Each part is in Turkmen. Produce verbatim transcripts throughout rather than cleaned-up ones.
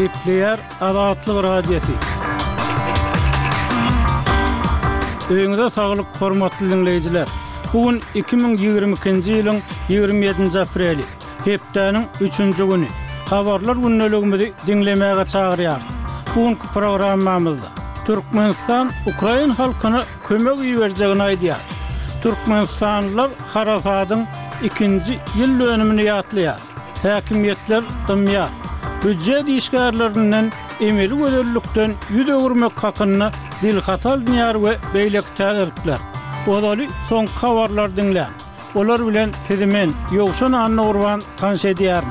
Gepleyer Azatlyk radiosi. Öňüňizde saglyk, hormatly dinleýijiler. Bugün iki bin ýigirme ikinji ýylyň ýigirme ýedinji apreli, hepdeniň üçünji güni. Habarlar günneligimizi dinlemäge çagyrýar. Bugünkü programmamyzda Türkmenistan Ukrain halkyna kömek berjegini aýdýar. Türkmenistanlylar Harasadyň ikinji ýyl dönümini ýatlaýar. Häkimiýetler dymýar. Büdjet işgärlerinden emeli göderlikden ýüz öwürmek hakyna dilhatal dünýär we beýlek täzirlikler. Odaly soň habarlar dinlä. Olar bilen tezemen ýoksan anna urban tanş edýär.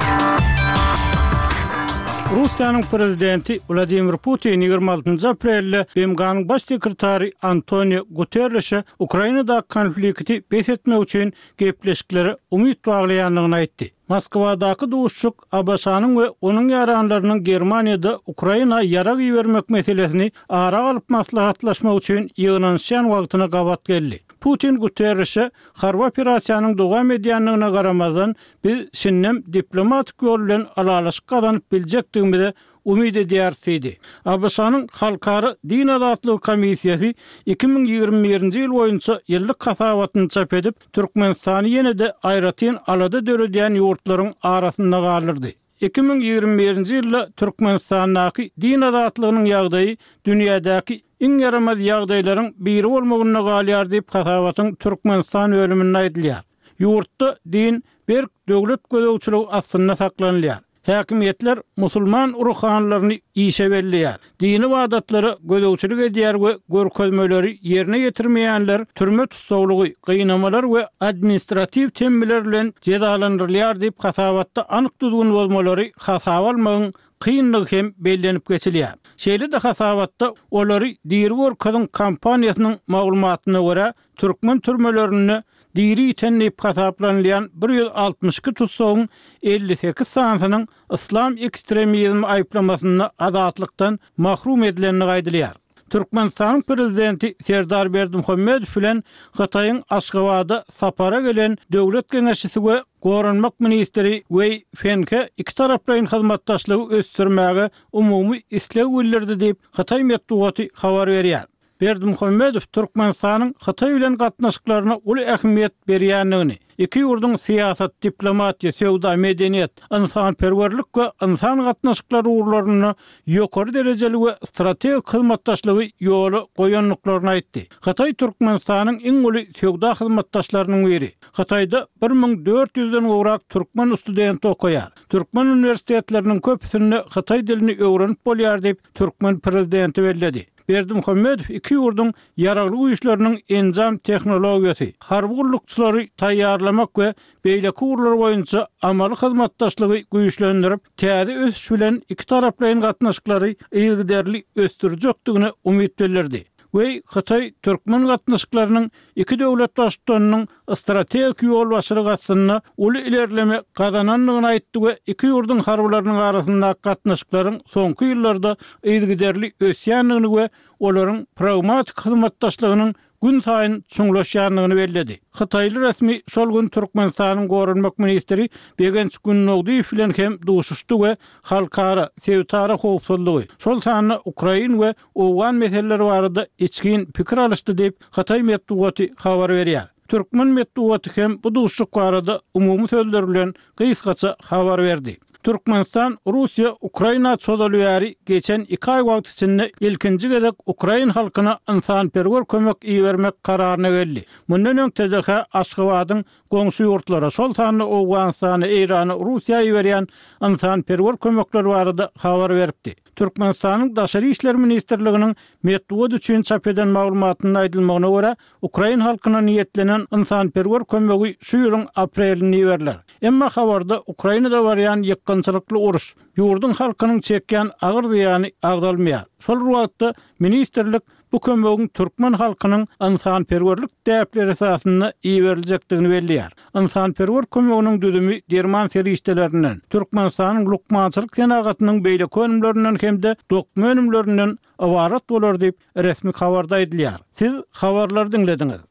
Russiýanyň prezidenti Vladimir Putin ýygrima altynjy aprelde B M G'nyň baş sekretary Antonio Guterres Ukrainada konflikti beýletmek üçin gepleşikleri umyt baglaýanlygyny aýtdy. Moskwadaky duşçuk A B S-nyň we onuň ýaranlarynyň Germaniýada Ukraina ýarag ýermek meselesini ara alyp maslahatlaşmak üçin ýygnanýan wagtyna gabat geldi. Putin Guterres'e harba operasiýanyň dowam edýänligine garamazdan biz şinnem diplomatik ýol bilen alalyşyk gazanyp biljekdigimizi umyt edýärdi. A B S-nyň Halkara Din Azatlygy Komissiýasy iki bin ýigirme birinji ýyl boýunça ýyllyk hasabatyny çap edip Türkmenistany ýene-de aýratyn alada döredýän ýurtlaryň arasynda galyrdy. iki bin ýigirme birinji ýylda Türkmenistanyň din azatlygynyň ýagdaýy dünýädäki iň ýaramaz ýagdaýlaryň biri bolmagyna galýar diýip hasabatyň Türkmenistan bölümine aýdylýar. Ýurtda din berk döwlet gözegçiligi aslynda saklanýar. Häkimiýetler musulman uruhanlaryny işe belliýär. Dini wadatlary gözegçilik edýär we görkezmeleri ýerine ýetirmeýänler türme tutsaglygy, gynamalar we administrativ temmeler bilen cezalandyrylýar diýip hasabatda anyk düzgün bolmalary hasaba almagyň kıyınlık hem bellenip geçilýär. Şeýle de hasabatda olary diri görkeziň kampaniýasynyň maglumatyna görä türkmen türmelerini diri tenlip hasaplanýan bir ýüz altymyş tutsagyň elli sekiz sanynyň islam ekstremizmi aýplamasyny azatlykdan mahrum edilenini gaýdylýar. Türkmenistanyň prezidenti Serdar Berdimuhammedow bilen Hataýyň Aşgabada sapara gelen döwlet geňeşçisi we Goranmak ministri Wei Fengke iki taraplaryň hyzmatdaşlygy ösdürmäge umumy isleg bildirdi diýip Hataý medeniýeti habar berýär. Berdimuhammedow Türkmenistanyň Hataý bilen gatnaşyklaryna uly ähmiýet berýänligini, iki ýurduň siýasat, diplomatiýa, sowda, medeniýet, insanperwerlik we insan gatnaşyklary urlaryny ýokary derejeli we strategik hyzmatdaşlygy ýoly goýanlyklaryny aýtdy. Hataý Türkmenistanyň iň uly sowda hyzmatdaşlarynyň biri. Hataýda bir ming dört ýüzden gowrak türkmen studenti okuýar. Türkmen universitetleriniň köpüsinde Hataý dilini öwrenip bolýar diýip türkmen prezidenti belledi. Berdimuhammedow iki ýurduň ýaragly güýçleriniň enjam tehnologiýasy, harby gullukçylary taýýarlamak we beýleki urlar boýunça amaly hyzmatdaşlygy güýçlendirip, täze ösüş bilen iki taraplaryň gatnaşyklary ýygyderli ösdürjekdigine umyt bildirdi. We Hataý türkmen gatnaşyklarynyň iki döwlet başçylarynyň strategik ýol başyrygasyny uly ilerleme gazananlygyny aýtdy we iki ýurduň harbylarynyň arasynda gatnaşyklaryň soňky ýyllarda ýygyderli ösýänligini we olaryň pragmatik hyzmatdaşlygynyň gün saýyn çuňlaşýanlygyny belledi. Hataýly resmi şol gün Türkmenistanyň Goranmak ministri Begenç Günnogdiýew bilen hem duşuşdy we halkara sewtara howpsuzlygy, şol sany Ukrain we Owgan meseleleri barada içkin pikir alışdy diýip Hataý medeniýeti habar berýär. Türkmen medeniýeti hem bu duşuşyk barada umumy sözler bilen gysgaça habar berdi. Türkmenistan, Russiya, Ukraina çözelýäri geçen iki ay wagt içinde ilkinji gezek Ukrain halkyna insanperwer kömek bermek kararyna geldi. Mundan öň T D H Aşgabatyň goňşy ýurtlara şol sany Owganistany, Irany, Russiýa berýän insanperwer kömekleri barada habar beripdi. Türkmenistanyň Daşary işler ministrliginiň medeniýet üçin çap eden maglumatyny aýdylmagyna görä, Ukrain halkyna niýetlenen insanperwer kömegi şu ýylyň aprelinde berler. Emma habarda Ukrainada barýan ýykgynçylykly uruş ýurduň halkynyň çekýän agyr ziýany agdalmaýar. Şol wagtda ministrlik bu kömegiň türkmen halkynyň insanperwerlik täpleri esasynda berilmekdigini belliýär. Insanperwer kömeginiň düzümi Derman ferişdelerinden, Türkmenistanyň lukmançylyk senagatynyň beýle önümlerinden hemde dokmen önümlerinden awarat bolar diýip resmi habarda edilýär. Siz habarlary dinlediňiz.